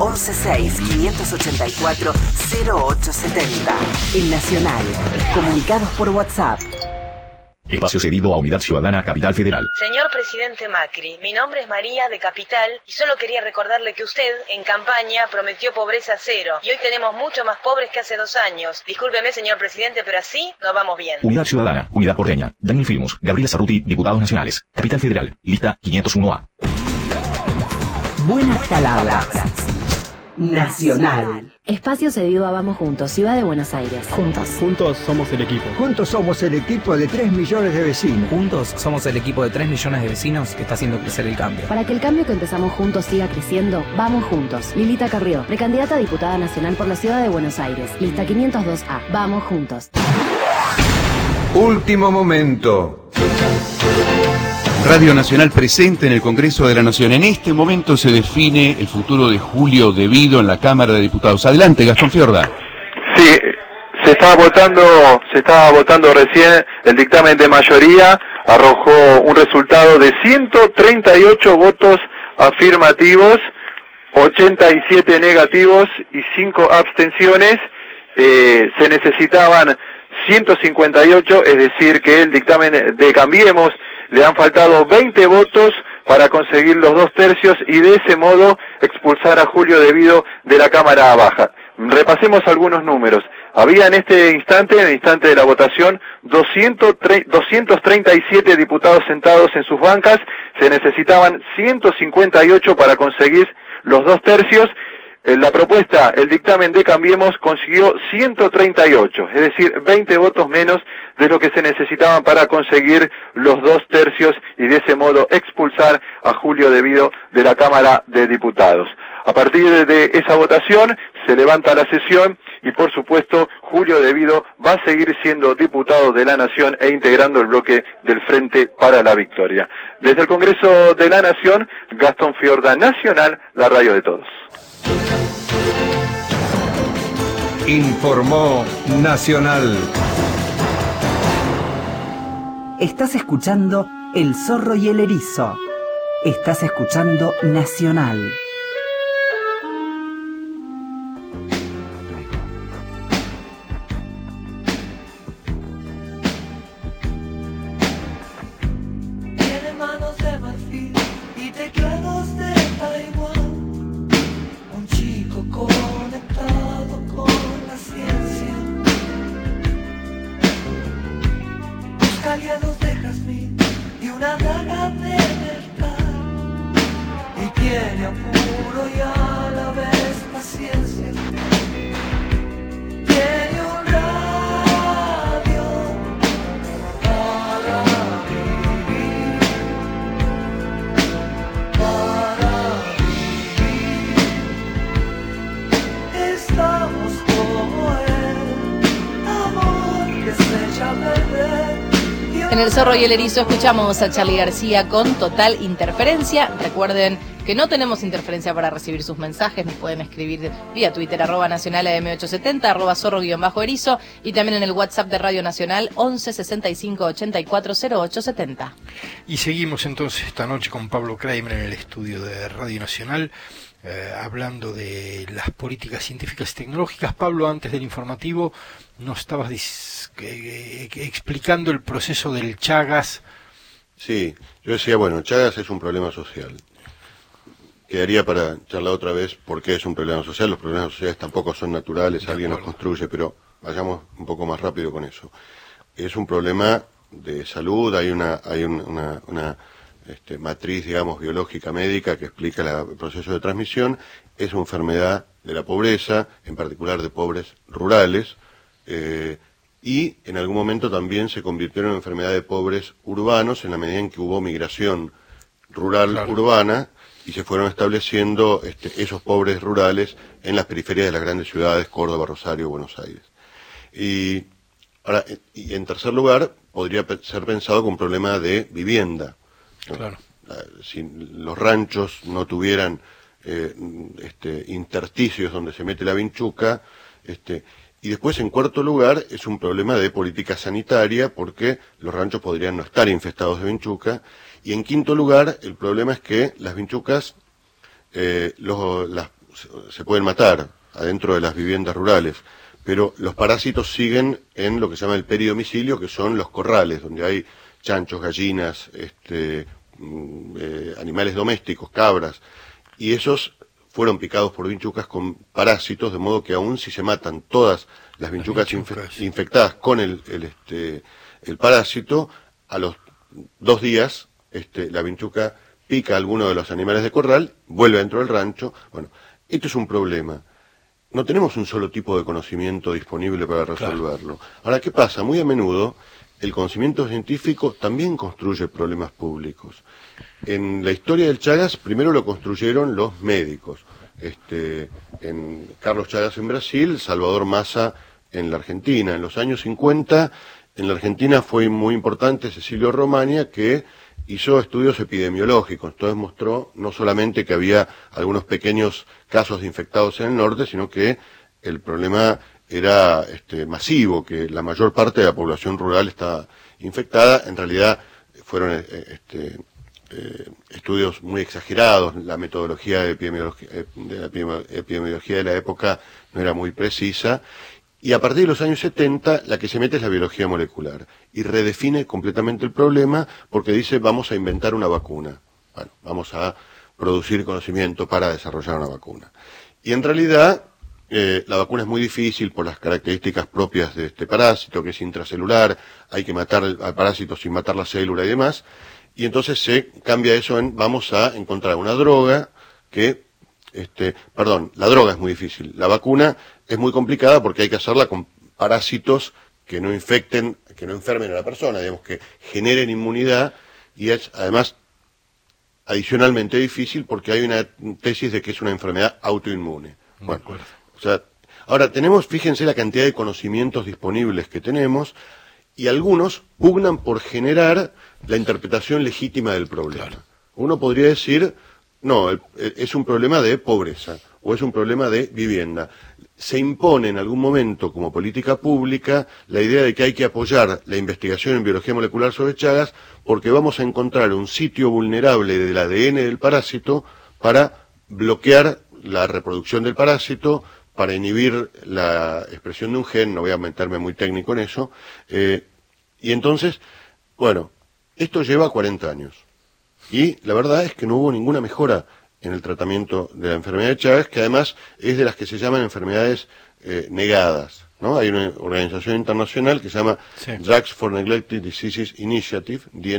116-584-0870. El Nacional. Comunicados por WhatsApp. Espacio cedido a Unidad Ciudadana Capital Federal. Señor presidente Macri, mi nombre es María de Capital y solo quería recordarle que usted, en campaña, prometió pobreza cero y hoy tenemos mucho más pobres que hace 2 años. Discúlpeme, señor presidente, pero así no vamos bien. Unidad Ciudadana, Unidad Porteña, Daniel Filmus, Gabriela Cerruti, Diputados Nacionales. Capital Federal, lista 501A. Buenas palabras. Nacional. Espacio cedido a Vamos Juntos, Ciudad de Buenos Aires. Juntos. Juntos somos el equipo. Juntos somos el equipo de 3 millones de vecinos. Juntos somos el equipo de 3 millones de vecinos que está haciendo crecer el cambio. Para que el cambio que empezamos juntos siga creciendo, vamos juntos. Lilita Carrió, precandidata a diputada nacional por la Ciudad de Buenos Aires. Lista 502A. Vamos juntos. Último momento. Radio Nacional presente en el Congreso de la Nación. En este momento se define el futuro de Julio De Vido en la Cámara de Diputados. Adelante, Gastón Fiorda. Sí, se estaba votando recién el dictamen de mayoría, arrojó un resultado de 138 votos afirmativos, 87 negativos y 5 abstenciones. Se necesitaban 158, es decir, que el dictamen de Cambiemos le han faltado 20 votos para conseguir los 2/3 y de ese modo expulsar a Julio De Vido de la Cámara Baja. Repasemos algunos números. Había en este instante, en el instante de la votación, 237 diputados sentados en sus bancas. Se necesitaban 158 para conseguir los 2/3. La propuesta, el dictamen de Cambiemos, consiguió 138, es decir, 20 votos menos de lo que se necesitaban para conseguir los 2/3 y de ese modo expulsar a Julio De Vido de la Cámara de Diputados. A partir de esa votación se levanta la sesión y por supuesto Julio De Vido va a seguir siendo diputado de la Nación e integrando el bloque del Frente para la Victoria. Desde el Congreso de la Nación, Gastón Fiorda, Nacional, la radio de todos. Informó Nacional. Estás escuchando El Zorro y el Erizo. Estás escuchando Nacional. Tiene manos de marfil y teclados de Taiwán. Un chico conectado con la ciencia. Busca aliados de jazmín y una daga de verdad. Y tiene apuro y a la vez paciencia. Tiene un radio para vivir. Para vivir. Estamos todos El Zorro y el Erizo escuchamos a Charly García con Total Interferencia. Recuerden que no tenemos interferencia para recibir sus mensajes. Nos pueden escribir vía Twitter, @Nacional AM870, @Zorro_Erizo, y también en el WhatsApp de Radio Nacional, 11 65 84 0870. Y seguimos entonces esta noche con Pablo Kramer en el estudio de Radio Nacional, hablando de las políticas científicas y tecnológicas. Pablo, antes del informativo, nos estabas explicando el proceso del Chagas. Sí, yo decía, bueno, Chagas es un problema social. Quedaría para charlar otra vez por qué es un problema social. Los problemas sociales tampoco son naturales, alguien los construye, pero vayamos un poco más rápido con eso. Es un problema de salud, hay una matriz, digamos, biológica médica que explica el proceso de transmisión. Es una enfermedad de la pobreza, en particular de pobres rurales, y en algún momento también se convirtió en una enfermedad de pobres urbanos en la medida en que hubo migración rural-urbana y se fueron estableciendo esos pobres rurales en las periferias de las grandes ciudades, Córdoba, Rosario, Buenos Aires. Y en tercer lugar, podría ser pensado como un problema de vivienda. Claro. Si los ranchos no tuvieran intersticios donde se mete la vinchuca, y después, en cuarto lugar, es un problema de política sanitaria, porque los ranchos podrían no estar infestados de vinchuca. Y en quinto lugar, el problema es que las vinchucas se pueden matar adentro de las viviendas rurales, pero los parásitos siguen en lo que se llama el peridomicilio, que son los corrales, donde hay chanchos, gallinas, animales domésticos, cabras, y esos fueron picados por vinchucas con parásitos, de modo que aún si se matan todas las vinchucas infectadas con el parásito, a los 2 días la vinchuca pica a alguno de los animales de corral, vuelve dentro del rancho. Bueno, esto es un problema. No tenemos un solo tipo de conocimiento disponible para resolverlo. Ahora, ¿qué pasa? Muy a menudo el conocimiento científico también construye problemas públicos. En la historia del Chagas, primero lo construyeron los médicos. En Carlos Chagas en Brasil, Salvador Massa en la Argentina. En los años 50, en la Argentina fue muy importante Cecilio Romagna, que hizo estudios epidemiológicos. Entonces mostró no solamente que había algunos pequeños casos de infectados en el norte, sino que el problema era masivo, que la mayor parte de la población rural estaba infectada. En realidad fueron estudios muy exagerados, la metodología de epidemiología de la época no era muy precisa, y a partir de los años 70 la que se mete es la biología molecular, y redefine completamente el problema, porque dice vamos a inventar una vacuna, bueno, vamos a producir conocimiento para desarrollar una vacuna. Y en realidad la vacuna es muy difícil por las características propias de este parásito, que es intracelular, hay que matar al parásito sin matar la célula y demás. Y entonces se cambia eso en vamos a encontrar una droga que, la droga es muy difícil. La vacuna es muy complicada porque hay que hacerla con parásitos que no infecten, que no enfermen a la persona, digamos, que generen inmunidad, y es además adicionalmente difícil porque hay una tesis de que es una enfermedad autoinmune. Bueno, o sea, ahora fíjense la cantidad de conocimientos disponibles que tenemos, y algunos pugnan por generar la interpretación legítima del problema. Claro. Uno podría decir, no, es un problema de pobreza, o es un problema de vivienda. Se impone en algún momento como política pública la idea de que hay que apoyar la investigación en biología molecular sobre Chagas, porque vamos a encontrar un sitio vulnerable del ADN del parásito para bloquear la reproducción del parásito, para inhibir la expresión de un gen. No voy a meterme muy técnico en eso, y entonces, bueno, esto lleva 40 años, y la verdad es que no hubo ninguna mejora en el tratamiento de la enfermedad de Chagas, que además es de las que se llaman enfermedades negadas, ¿no? Hay una organización internacional que se llama Drugs for Neglected Diseases Initiative,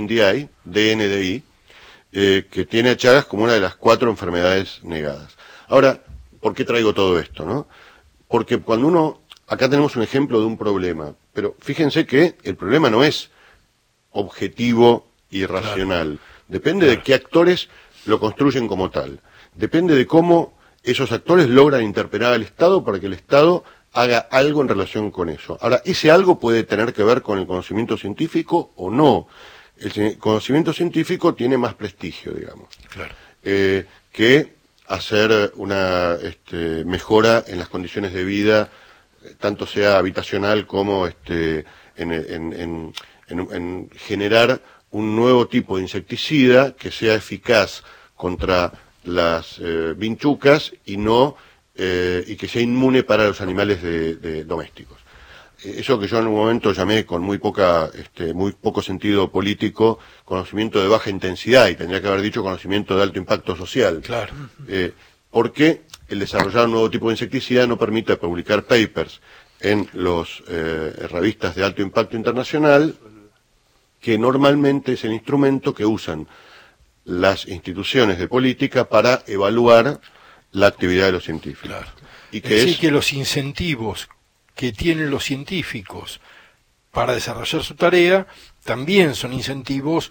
DNDI, que tiene a Chagas como una de las 4 enfermedades negadas. Ahora, ¿por qué traigo todo esto, no? Porque cuando acá tenemos un ejemplo de un problema, pero fíjense que el problema no es objetivo y racional. Depende de qué actores lo construyen como tal. Depende de cómo esos actores logran interpelar al Estado para que el Estado haga algo en relación con eso. Ahora, ese algo puede tener que ver con el conocimiento científico o no. El conocimiento científico tiene más prestigio, digamos, claro, que hacer una mejora en las condiciones de vida, tanto sea habitacional como en generar un nuevo tipo de insecticida que sea eficaz contra las vinchucas y que sea inmune para los animales domésticos. Eso que yo en un momento llamé con muy poco sentido político, conocimiento de baja intensidad, y tendría que haber dicho conocimiento de alto impacto social. Claro. Porque el desarrollar un nuevo tipo de insecticida no permite publicar papers en los revistas de alto impacto internacional, que normalmente es el instrumento que usan las instituciones de política para evaluar la actividad de los científicos. Claro. Y es decir, que los incentivos que tienen los científicos para desarrollar su tarea también son incentivos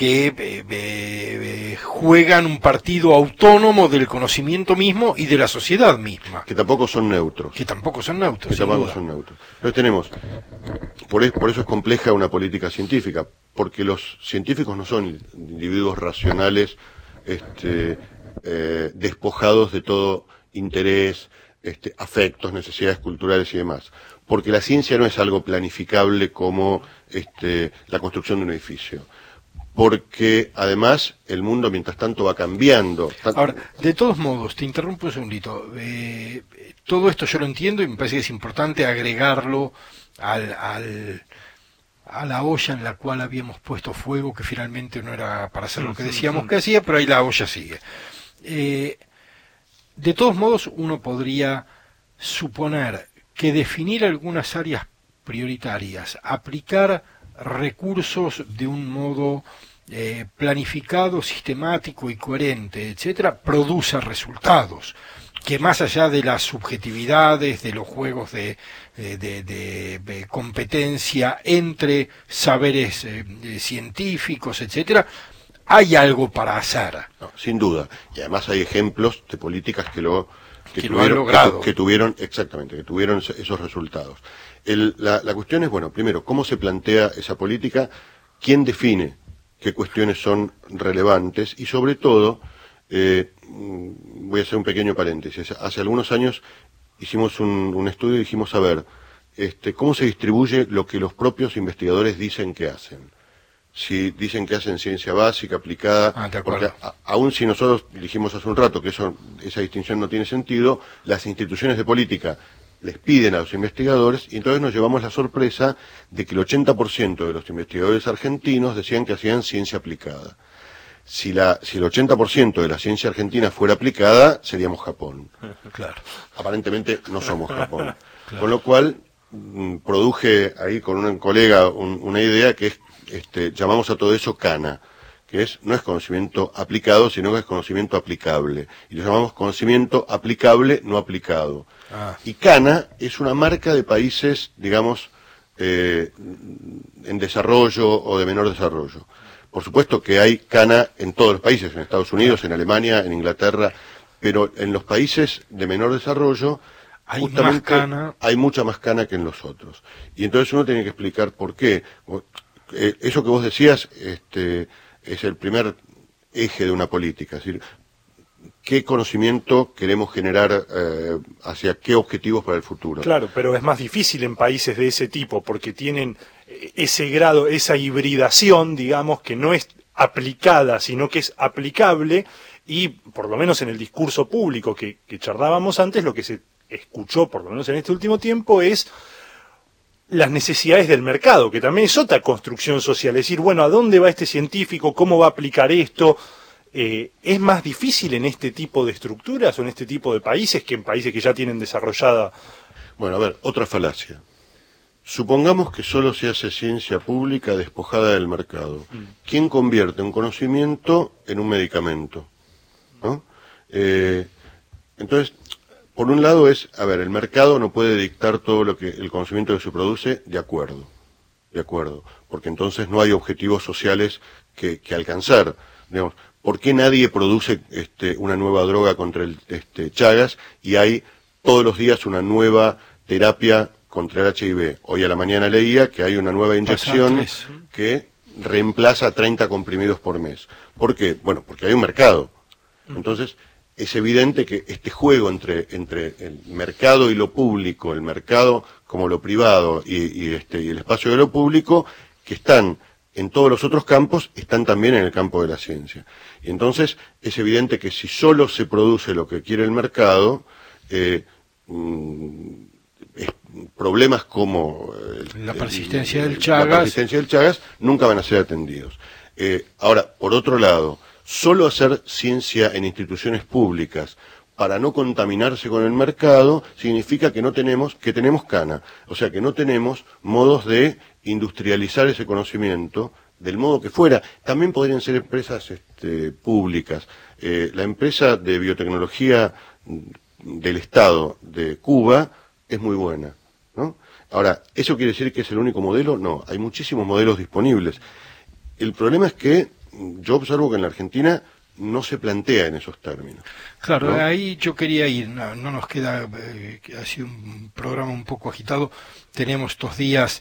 que juegan un partido autónomo del conocimiento mismo y de la sociedad misma. Que tampoco son neutros. Entonces tenemos, por eso es compleja una política científica, porque los científicos no son individuos racionales despojados de todo interés, afectos, necesidades culturales y demás. Porque la ciencia no es algo planificable como la construcción de un edificio. Porque además el mundo mientras tanto va cambiando. Ahora, de todos modos, te interrumpo un segundito. Todo esto yo lo entiendo y me parece que es importante agregarlo a la olla en la cual habíamos puesto fuego, que finalmente no era para hacer lo que decíamos que hacía, pero ahí la olla sigue. De todos modos, uno podría suponer que definir algunas áreas prioritarias, aplicar recursos de un modo planificado, sistemático y coherente, etcétera, produce resultados que más allá de las subjetividades, de los juegos de competencia entre saberes científicos, etcétera, hay algo para hacer. No, sin duda. Y además hay ejemplos de políticas que lo han logrado. Que tuvieron esos resultados. La cuestión es, bueno, primero, ¿cómo se plantea esa política? ¿Quién define qué cuestiones son relevantes? Y sobre todo, voy a hacer un pequeño paréntesis. Hace algunos años hicimos un estudio y dijimos, a ver, ¿cómo se distribuye lo que los propios investigadores dicen que hacen? Si dicen que hacen ciencia básica, aplicada, porque aún si nosotros dijimos hace un rato que esa distinción no tiene sentido, las instituciones de política les piden a los investigadores, y entonces nos llevamos la sorpresa de que el 80% de los investigadores argentinos decían que hacían ciencia aplicada. Si el 80% de la ciencia argentina fuera aplicada, seríamos Japón. Claro. Aparentemente no somos Japón. Claro. Con lo cual, produje ahí con un colega una idea que es, llamamos a todo eso CANA, que no es conocimiento aplicado, sino que es conocimiento aplicable. Y lo llamamos conocimiento aplicable no aplicado. Y CANA es una marca de países, digamos, en desarrollo o de menor desarrollo. Por supuesto que hay CANA en todos los países, en Estados Unidos, en Alemania, en Inglaterra, pero en los países de menor desarrollo justamente hay mucha más CANA que en los otros. Y entonces uno tiene que explicar por qué. Eso que vos decías es el primer eje de una política, es decir, qué conocimiento queremos generar hacia qué objetivos para el futuro. Claro, pero es más difícil en países de ese tipo porque tienen ese grado, esa hibridación, digamos, que no es aplicada, sino que es aplicable, y por lo menos en el discurso público que charlábamos antes, lo que se escuchó, por lo menos en este último tiempo, es las necesidades del mercado, que también es otra construcción social, es decir, bueno, ¿a dónde va este científico? ¿Cómo va a aplicar esto? ¿Es más difícil en este tipo de estructuras o en este tipo de países que en países que ya tienen desarrollada? Bueno, a ver, otra falacia. Supongamos que solo se hace ciencia pública despojada del mercado. ¿Quién convierte un conocimiento en un medicamento? ¿No? Entonces, por un lado el mercado no puede dictar todo el conocimiento que se produce de acuerdo, porque entonces no hay objetivos sociales que alcanzar. Digamos, ¿por qué nadie produce una nueva droga contra el Chagas y hay todos los días una nueva terapia contra el HIV. Hoy a la mañana leía que hay una nueva inyección que reemplaza 30 comprimidos por mes. ¿Por qué? Bueno, porque hay un mercado. Entonces, es evidente que este juego entre el mercado y lo público, el mercado como lo privado y el espacio de lo público, que están en todos los otros campos, están también en el campo de la ciencia. Y entonces es evidente que si solo se produce lo que quiere el mercado, problemas como la persistencia del Chagas nunca van a ser atendidos. Ahora, por otro lado, solo hacer ciencia en instituciones públicas para no contaminarse con el mercado significa que tenemos cana, o sea que no tenemos modos de industrializar ese conocimiento del modo que fuera. También podrían ser empresas públicas. La empresa de biotecnología del Estado de Cuba es muy buena, ¿no? Ahora, ¿eso quiere decir que es el único modelo? No, hay muchísimos modelos disponibles. El problema es que yo observo que en la Argentina no se plantea en esos términos. Claro, ¿no? Ahí yo quería ir, no nos queda, ha sido un programa un poco agitado, tenemos estos días,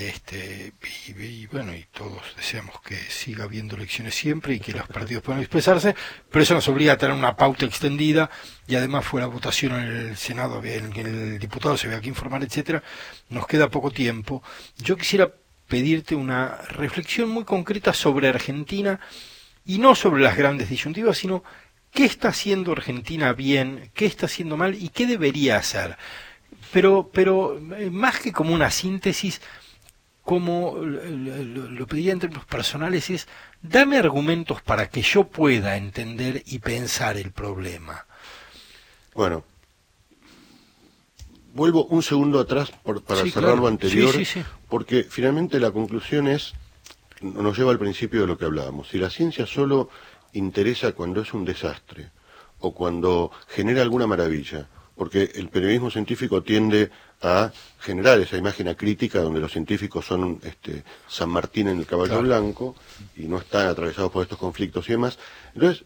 y bueno, y todos deseamos que siga habiendo elecciones siempre y que los partidos puedan expresarse, pero eso nos obliga a tener una pauta extendida, y además fue la votación en el Senado, en que el diputado se vea que informar, etcétera, nos queda poco tiempo. Yo quisiera pedirte una reflexión muy concreta sobre Argentina, y no sobre las grandes disyuntivas, sino qué está haciendo Argentina bien, qué está haciendo mal y qué debería hacer. Pero más que como una síntesis, como lo pediría en términos personales, es dame argumentos para que yo pueda entender y pensar el problema. Bueno, vuelvo un segundo atrás para cerrar lo anterior, porque finalmente la conclusión nos lleva al principio de lo que hablábamos. Si la ciencia solo interesa cuando es un desastre o cuando genera alguna maravilla, porque el periodismo científico tiende a generar esa imagen acrítica donde los científicos son San Martín en el caballo blanco y no están atravesados por estos conflictos y demás. Entonces,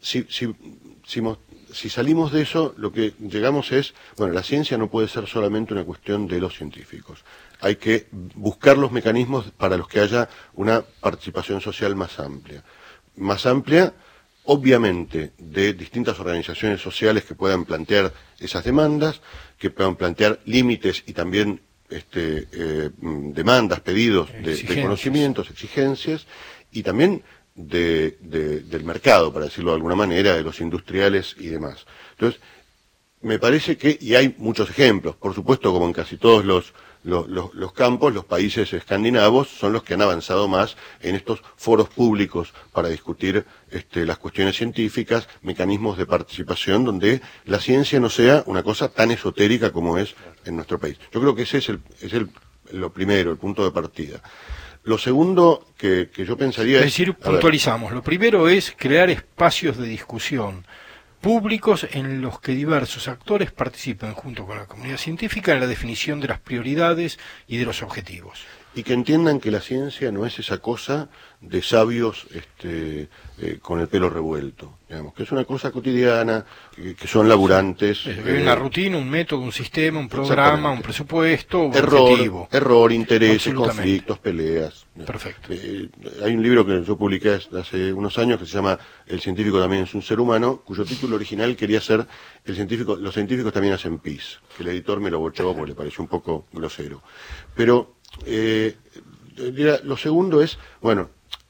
si salimos de eso, lo que llegamos es, bueno, la ciencia no puede ser solamente una cuestión de los científicos. Hay que buscar los mecanismos para los que haya una participación social más amplia. Más amplia, obviamente, de distintas organizaciones sociales que puedan plantear esas demandas, que puedan plantear límites y también demandas, pedidos de conocimientos, exigencias, y también del mercado, para decirlo de alguna manera, de los industriales y demás. Entonces, me parece que, y hay muchos ejemplos, por supuesto, como en casi todos los campos, los países escandinavos son los que han avanzado más en estos foros públicos para discutir las cuestiones científicas, mecanismos de participación donde la ciencia no sea una cosa tan esotérica como es en nuestro país. Yo creo que ese es lo primero, el punto de partida. Lo segundo que yo pensaría es decir, puntualizamos. Lo primero es crear espacios de discusión públicos en los que diversos actores participen junto con la comunidad científica en la definición de las prioridades y de los objetivos. Y que entiendan que la ciencia no es esa cosa de sabios con el pelo revuelto, digamos, que es una cosa cotidiana, que son laburantes. Hay una rutina, un método, un sistema, un programa, un presupuesto, un objetivo. Error, intereses, conflictos, peleas. Perfecto. Hay un libro que yo publiqué hace unos años que se llama El científico también es un ser humano, cuyo título original quería ser los científicos también hacen pis, que el editor me lo bochó porque le pareció un poco grosero. Pero lo segundo es, bueno,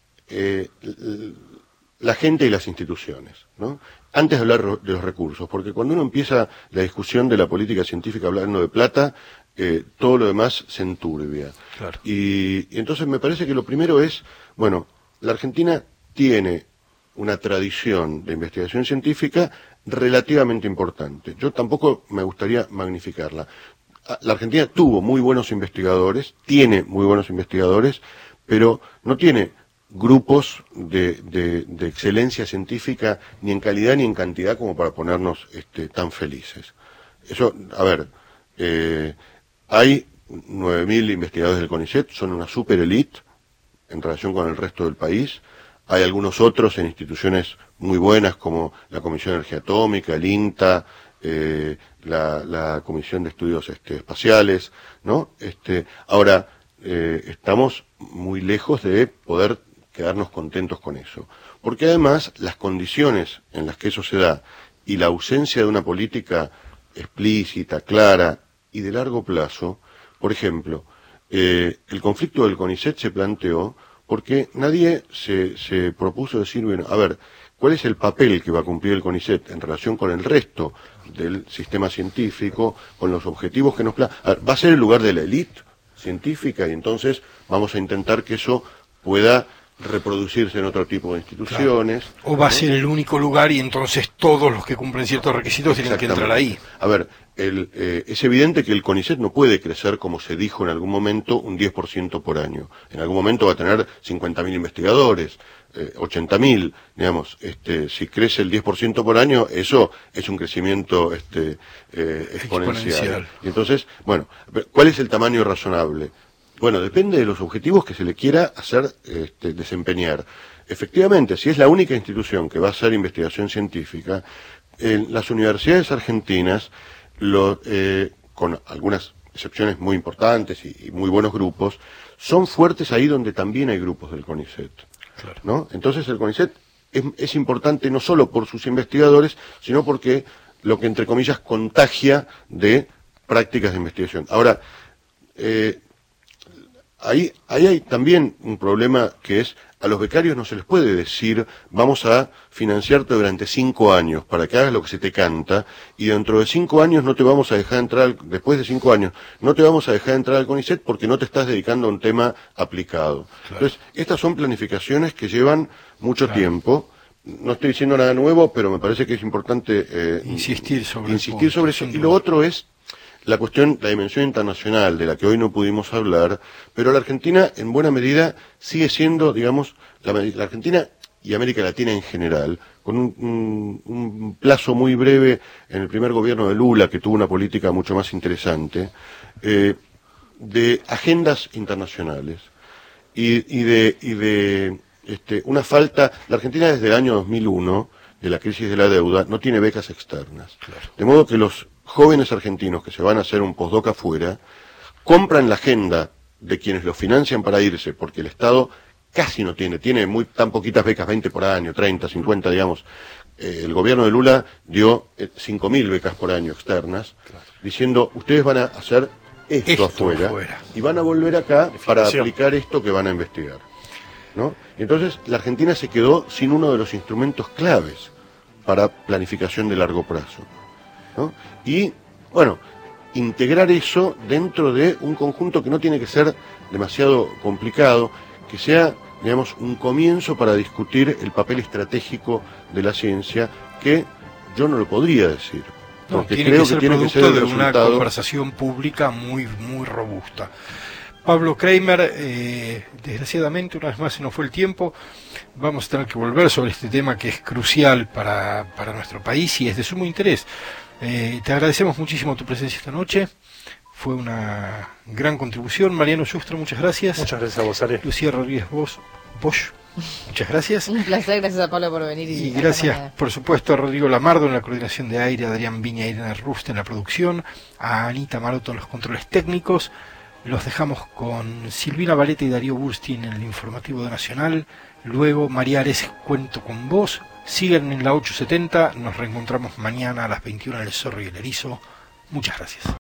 la gente y las instituciones, ¿no? Antes de hablar de los recursos, porque cuando uno empieza la discusión de la política científica hablando de plata, todo lo demás se enturbia. Claro. Y entonces me parece que lo primero es, bueno, la Argentina tiene una tradición de investigación científica relativamente importante. Yo tampoco me gustaría magnificarla. La Argentina tuvo muy buenos investigadores, tiene muy buenos investigadores, pero no tiene grupos de excelencia científica ni en calidad ni en cantidad como para ponernos tan felices. Eso, a ver, hay 9.000 investigadores del CONICET, son una super elite en relación con el resto del país. Hay algunos otros en instituciones muy buenas como la Comisión de Energía Atómica, el INTA, la Comisión de Estudios Espaciales, ¿no? Ahora, estamos muy lejos de poder quedarnos contentos con eso. Porque además, las condiciones en las que eso se da y la ausencia de una política explícita, clara y de largo plazo, por ejemplo, el conflicto del CONICET se planteó porque nadie se propuso decir, bueno, a ver, ¿cuál es el papel que va a cumplir el CONICET en relación con el resto del sistema científico, con los objetivos que nos plantea? Va a ser el lugar de la élite científica y entonces vamos a intentar que eso pueda reproducirse en otro tipo de instituciones. Claro. O va a ser el único lugar y entonces todos los que cumplen ciertos requisitos tienen que entrar ahí. A ver, es evidente que el CONICET no puede crecer, como se dijo en algún momento, un 10% por año. En algún momento va a tener 50.000 investigadores, 80.000, digamos. Si crece el 10% por año, eso es un crecimiento exponencial. Y entonces, bueno, ¿cuál es el tamaño razonable? Bueno, depende de los objetivos que se le quiera hacer desempeñar. Efectivamente, si es la única institución que va a hacer investigación científica, las universidades argentinas, con algunas excepciones muy importantes y muy buenos grupos, son fuertes ahí donde también hay grupos del CONICET. Claro. ¿No? Entonces el CONICET es importante no solo por sus investigadores, sino porque lo que entre comillas contagia de prácticas de investigación. Ahora, ahí hay también un problema que es, a los becarios no se les puede decir, vamos a financiarte durante 5 años para que hagas lo que se te canta, y dentro de 5 años no te vamos a dejar entrar, después de 5 años, no te vamos a dejar entrar al CONICET porque no te estás dedicando a un tema aplicado. Claro. Entonces, estas son planificaciones que llevan mucho tiempo. No estoy diciendo nada nuevo, pero me parece que es importante insistir sobre eso. Y lo otro es la dimensión internacional, de la que hoy no pudimos hablar, pero la Argentina en buena medida sigue siendo, digamos, la Argentina y América Latina en general, con un plazo muy breve en el primer gobierno de Lula, que tuvo una política mucho más interesante, de agendas internacionales y de una falta. La Argentina desde el año 2001, de la crisis de la deuda, no tiene becas externas. Claro. De modo que los jóvenes argentinos que se van a hacer un postdoc afuera, compran la agenda de quienes los financian para irse, porque el Estado casi no tiene tan poquitas becas, 20 por año, 30, 50, digamos. El gobierno de Lula dio 5.000 becas por año externas, claro, diciendo, ustedes van a hacer esto afuera y van a volver acá para aplicar esto que van a investigar, ¿no? Y entonces la Argentina se quedó sin uno de los instrumentos claves para planificación de largo plazo, ¿no? Y, bueno, integrar eso dentro de un conjunto que no tiene que ser demasiado complicado, que sea, digamos, un comienzo para discutir el papel estratégico de la ciencia, que yo no lo podría decir, porque creo que tiene que ser el resultado de una conversación pública muy, muy robusta. Pablo Kramer, desgraciadamente una vez más se nos fue el tiempo, vamos a tener que volver sobre este tema que es crucial para nuestro país y es de sumo interés. Te agradecemos muchísimo tu presencia esta noche, fue una gran contribución. Mariano Schustra, muchas gracias. Muchas gracias a vos, Ale. Lucía Rodríguez Bosch, muchas gracias. Un placer, gracias a Pablo por venir. Y gracias, por supuesto, a Rodrigo Lamardo en la coordinación de aire, a Adrián Viña y Irene Rust en la producción, a Anita Maroto en los controles técnicos. Los dejamos con Silvina Valeta y Darío Burstin en el informativo de Nacional. Luego María Ares, Cuento con Vos. Sigan en la 870. Nos reencontramos mañana a las 21 en El Zorro y el Erizo. Muchas gracias.